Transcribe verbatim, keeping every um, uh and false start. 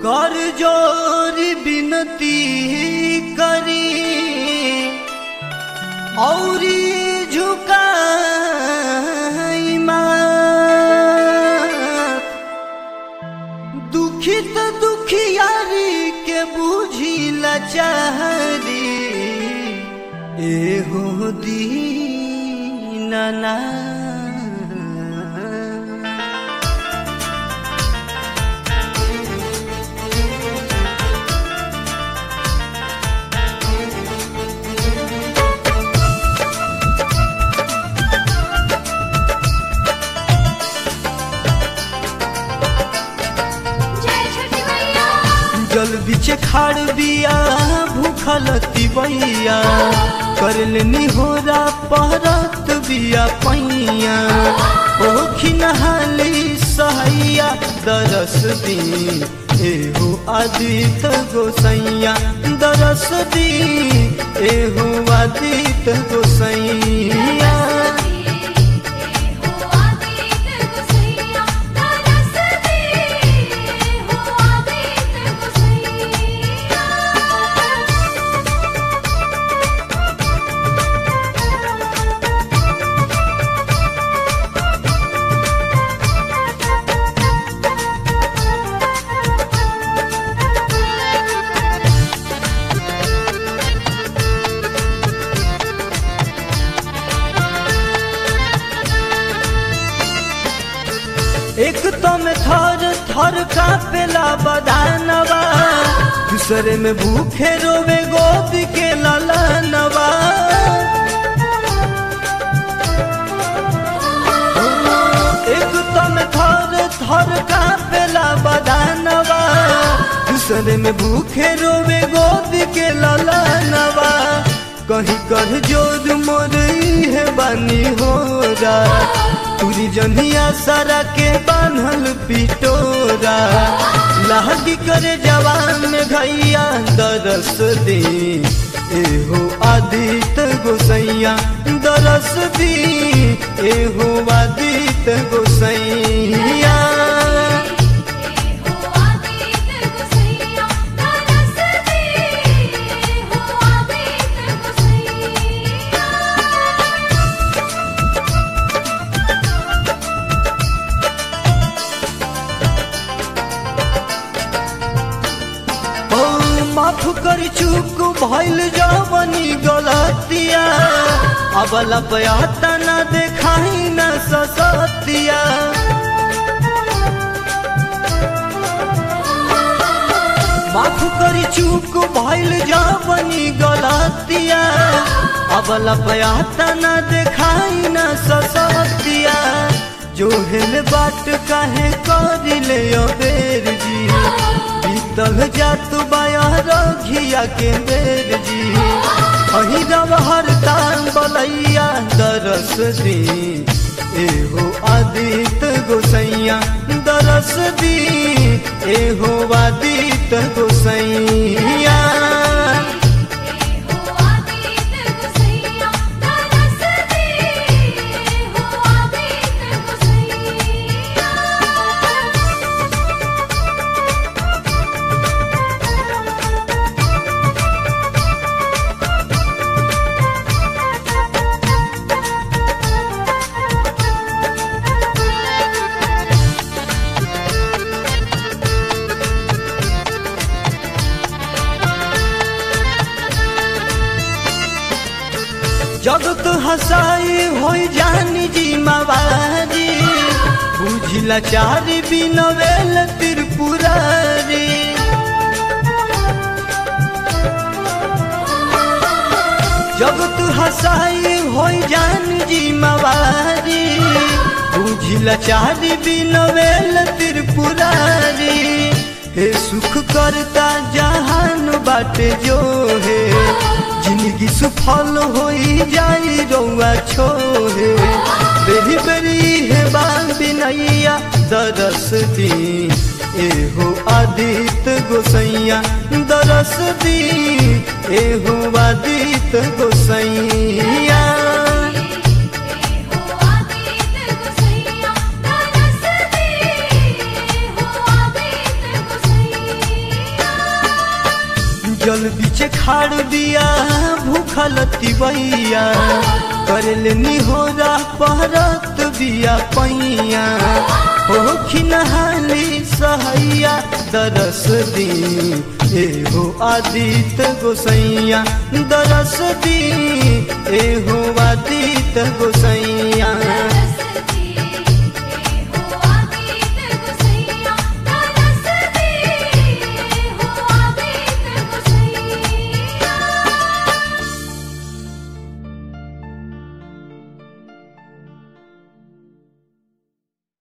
कर जोरी बिनती करी औरी झुकाई माथ दुखित दुखियारी के बुझी लाचारी एहो दीनानाथ। जल बिचे खाड़ बिया भूखल तिवैया करलनी होरा पहरत बिया पैया ओखी नहाली सहैया दरस दी एहो आदित गोसैया दरस दी एहो आदित गोसैया। एक तो में थर थर कापेला बदानवा दूसरे में भूखे रोवे गोद के ललनवा एक तो में थर थर कापेला बदानवा दूसरे में भूखे रोवे गोद के ललनवा कहीं कर जोर मोरई है बानी हो रहा तुरी जनिया सारा के बान्हल पिटोरा लहगी करे जवान में घैया दरस दी एहो आदित गोसैया दरस दी एहो आदित गोसैया। माफ कर चूक भइल जवनी गलतिया अबला पयाता न देखाई न ससतिया माफ कर चूक भइल जवनी गलतिया अबला पयाता न देखाई न ससतिया जो हेल बाट काहे करिले अबेर जी बीतल जात बाया रघिया के बेर जी अही रव हर तान बलैया दरस दी एहो आदित गोसैया दरस दी एहो आदित गोसैया। जगत हसाई हो जानी जी मवारी बुझिला चारी बिनवेल त्रिपुरारी जगत हसाई हो जानी जी मवारी बुझिला चारी बिनवेल त्रिपुरारी हे सुख करता जहान बाटे जो है जिंदगी सुफल होई जाई रौआ छोहे बेरी बेरी है बान बिनैया दरस दी एहो आदित गोसैया दरस दी एहो आदित गोसैया। Thank you. जल बीचे खाड़ बिया भूखल तिवैया करल निहोरा पहरत बिया पैया हो खिनहाली सहैया दरस दी एहो आदित्य गोसैया दरस दी एहो आदित्य गोसैया।